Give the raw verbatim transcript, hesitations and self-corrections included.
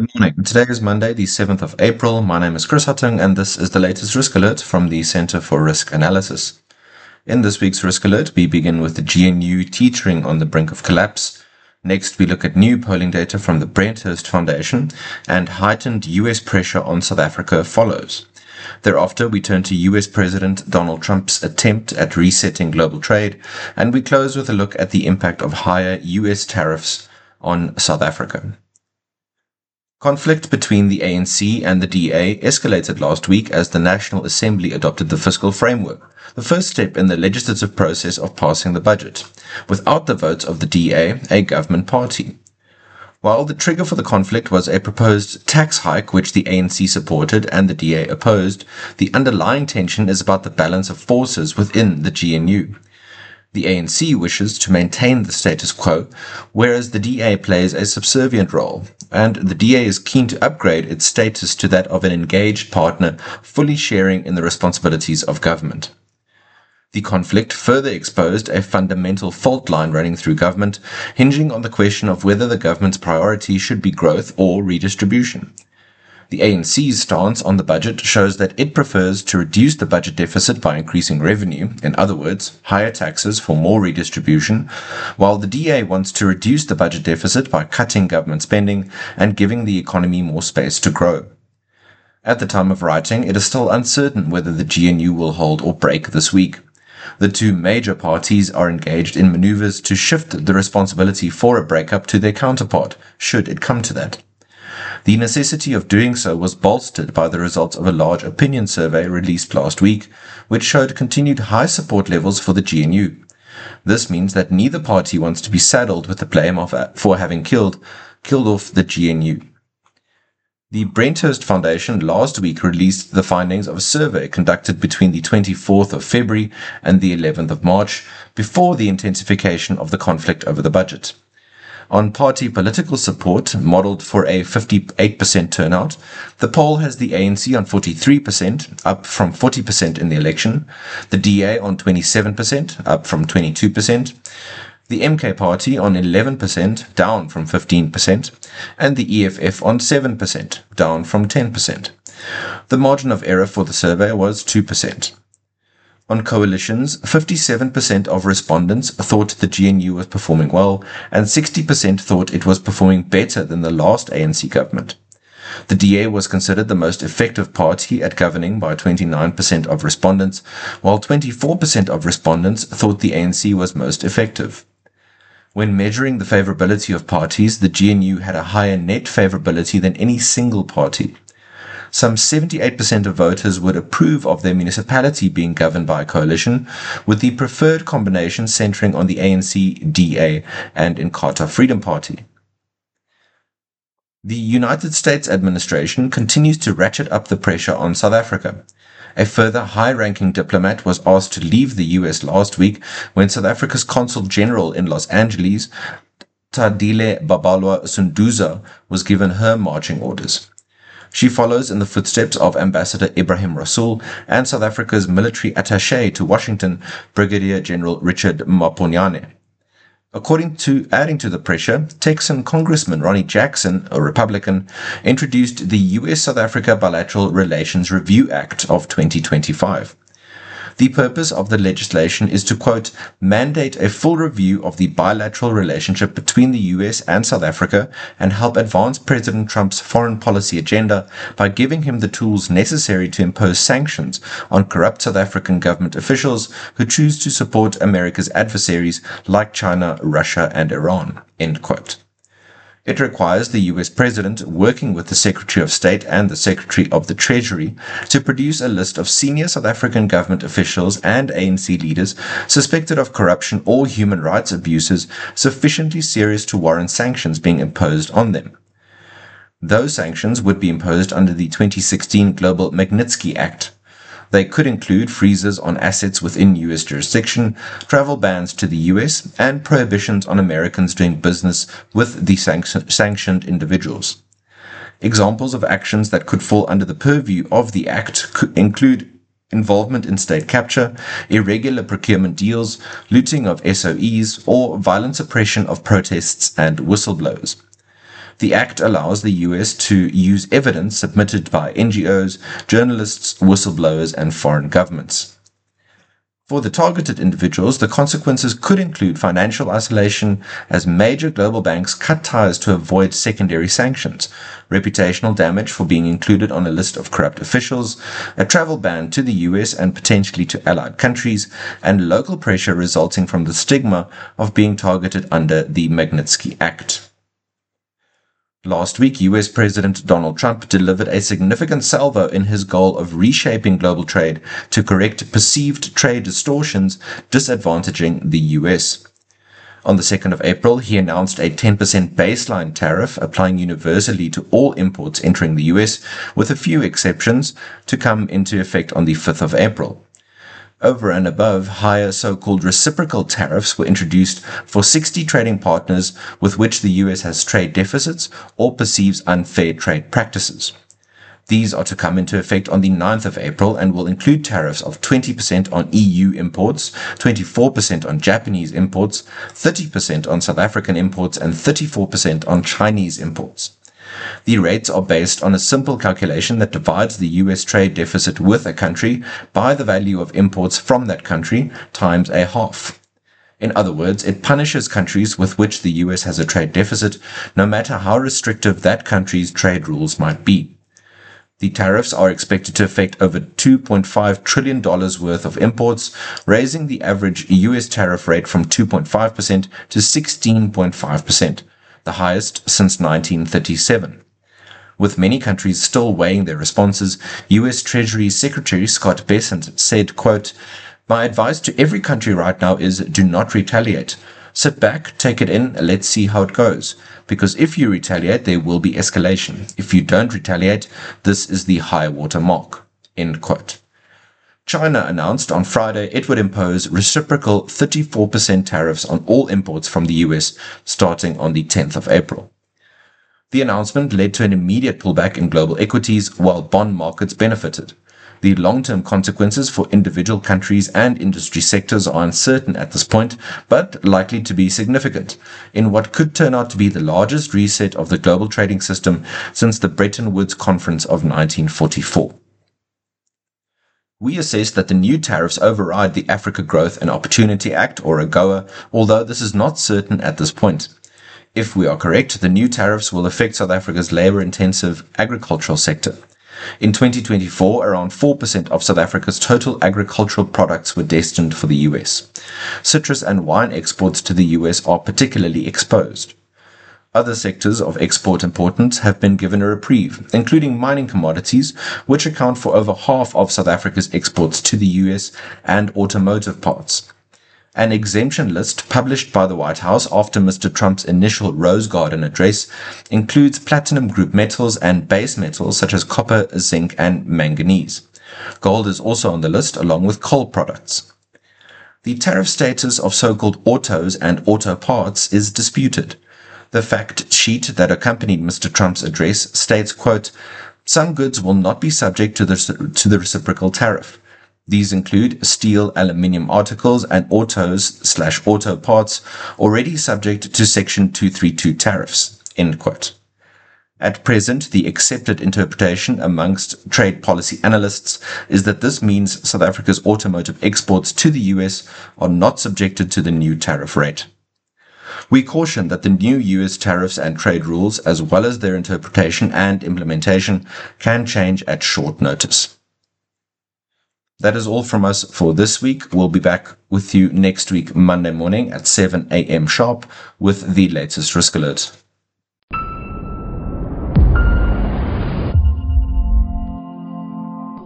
Good morning. Today is Monday, the seventh of April. My name is Chris Huttung, and this is the latest Risk Alert from the Center for Risk Analysis. In this week's Risk Alert, we begin with the G N U teetering on the brink of collapse. Next, we look at new polling data from the Brenthurst Foundation, and heightened U S pressure on South Africa follows. Thereafter, we turn to U S President Donald Trump's attempt at resetting global trade, and we close with a look at the impact of higher U S tariffs on South Africa. Conflict between the A N C and the D A escalated last week as the National Assembly adopted the fiscal framework, the first step in the legislative process of passing the budget, without the votes of the D A, a government party. While the trigger for the conflict was a proposed tax hike which the A N C supported and the D A opposed, the underlying tension is about the balance of forces within the G N U. The A N C wishes to maintain the status quo, whereas the D A plays a subservient role, and the D A is keen to upgrade its status to that of an engaged partner, fully sharing in the responsibilities of government. The conflict further exposed a fundamental fault line running through government, hinging on the question of whether the government's priority should be growth or redistribution. The A N C's stance on the budget shows that it prefers to reduce the budget deficit by increasing revenue, in other words, higher taxes for more redistribution, while the D A wants to reduce the budget deficit by cutting government spending and giving the economy more space to grow. At the time of writing, it is still uncertain whether the G N U will hold or break this week. The two major parties are engaged in maneuvers to shift the responsibility for a breakup to their counterpart, should it come to that. The necessity of doing so was bolstered by the results of a large opinion survey released last week, which showed continued high support levels for the G N U. This means that neither party wants to be saddled with the blame of, for having killed, killed off the G N U. The Brenthurst Foundation last week released the findings of a survey conducted between the twenty-fourth of February and the eleventh of March, before the intensification of the conflict over the budget. On party political support, modelled for a fifty-eight percent turnout, the poll has the A N C on forty-three percent, up from forty percent in the election, the D A on twenty-seven percent, up from twenty-two percent, the M K Party on eleven percent, down from fifteen percent, and the E F F on seven percent, down from ten percent. The margin of error for the survey was two percent. On coalitions, fifty-seven percent of respondents thought the G N U was performing well, and sixty percent thought it was performing better than the last A N C government. The D A was considered the most effective party at governing by twenty-nine percent of respondents, while twenty-four percent of respondents thought the A N C was most effective. When measuring the favorability of parties, the G N U had a higher net favorability than any single party. Some seventy-eight percent of voters would approve of their municipality being governed by a coalition, with the preferred combination centering on the A N C, D A, and Inkatha Freedom Party. The United States administration continues to ratchet up the pressure on South Africa. A further high-ranking diplomat was asked to leave the U S last week when South Africa's Consul General in Los Angeles, Tadile Babalwa Sunduza, was given her marching orders. She follows in the footsteps of Ambassador Ibrahim Rasool and South Africa's military attaché to Washington, Brigadier General Richard Maponyane. According to adding to the pressure, Texan Congressman Ronnie Jackson, a Republican, introduced the U S-South Africa Bilateral Relations Review Act of twenty twenty-five. The purpose of the legislation is to, quote, mandate a full review of the bilateral relationship between the U S and South Africa and help advance President Trump's foreign policy agenda by giving him the tools necessary to impose sanctions on corrupt South African government officials who choose to support America's adversaries like China, Russia, and Iran, end quote. It requires the U S President, working with the Secretary of State and the Secretary of the Treasury, to produce a list of senior South African government officials and A N C leaders suspected of corruption or human rights abuses sufficiently serious to warrant sanctions being imposed on them. Those sanctions would be imposed under the twenty sixteen Global Magnitsky Act. They could include freezes on assets within U S jurisdiction, travel bans to the U S, and prohibitions on Americans doing business with the sanction- sanctioned individuals. Examples of actions that could fall under the purview of the Act could include involvement in state capture, irregular procurement deals, looting of S O Es, or violent suppression of protests and whistleblowers. The act allows the U S to use evidence submitted by N G Os, journalists, whistleblowers, and foreign governments. For the targeted individuals, the consequences could include financial isolation as major global banks cut ties to avoid secondary sanctions, reputational damage for being included on a list of corrupt officials, a travel ban to the U S and potentially to allied countries, and local pressure resulting from the stigma of being targeted under the Magnitsky Act. Last week, U S President Donald Trump delivered a significant salvo in his goal of reshaping global trade to correct perceived trade distortions disadvantaging the U S. On the second of April, he announced a ten percent baseline tariff applying universally to all imports entering the U S, with a few exceptions, to come into effect on the fifth of April. Over and above, higher so-called reciprocal tariffs were introduced for sixty trading partners with which the U S has trade deficits or perceives unfair trade practices. These are to come into effect on the ninth of April and will include tariffs of twenty percent on E U imports, twenty-four percent on Japanese imports, thirty percent on South African imports, and thirty-four percent on Chinese imports. The rates are based on a simple calculation that divides the U S trade deficit with a country by the value of imports from that country times a half. In other words, it punishes countries with which the U S has a trade deficit, no matter how restrictive that country's trade rules might be. The tariffs are expected to affect over two point five trillion dollars worth of imports, raising the average U S tariff rate from two point five percent to sixteen point five percent. The highest since nineteen thirty-seven. With many countries still weighing their responses, U S Treasury Secretary Scott Bessent said, quote, "My advice to every country right now is do not retaliate. Sit back, take it in, let's see how it goes. Because if you retaliate, there will be escalation. If you don't retaliate, this is the high water mark." End quote. China announced on Friday it would impose reciprocal thirty-four percent tariffs on all imports from the U S starting on the tenth of April. The announcement led to an immediate pullback in global equities while bond markets benefited. The long-term consequences for individual countries and industry sectors are uncertain at this point, but likely to be significant, in what could turn out to be the largest reset of the global trading system since the Bretton Woods Conference of nineteen forty-four. We assess that the new tariffs override the Africa Growth and Opportunity Act, or AGOA, although this is not certain at this point. If we are correct, the new tariffs will affect South Africa's labor-intensive agricultural sector. In twenty twenty-four, around four percent of South Africa's total agricultural products were destined for the U S. Citrus and wine exports to the U S are particularly exposed. Other sectors of export importance have been given a reprieve, including mining commodities, which account for over half of South Africa's exports to the U S, and automotive parts. An exemption list published by the White House after Mister Trump's initial Rose Garden address includes platinum group metals and base metals such as copper, zinc, and manganese. Gold is also on the list, along with coal products. The tariff status of so-called autos and auto parts is disputed. The fact sheet that accompanied Mister Trump's address states, quote, "Some goods will not be subject to the, to the reciprocal tariff. These include steel, aluminium articles, and autos slash auto parts already subject to Section two thirty-two tariffs." End quote. At present, the accepted interpretation amongst trade policy analysts is that this means South Africa's automotive exports to the U S are not subjected to the new tariff rate. We caution that the new U S tariffs and trade rules, as well as their interpretation and implementation, can change at short notice. That is all from us for this week. We'll be back with you next week, Monday morning at seven a.m. sharp with the latest risk alert.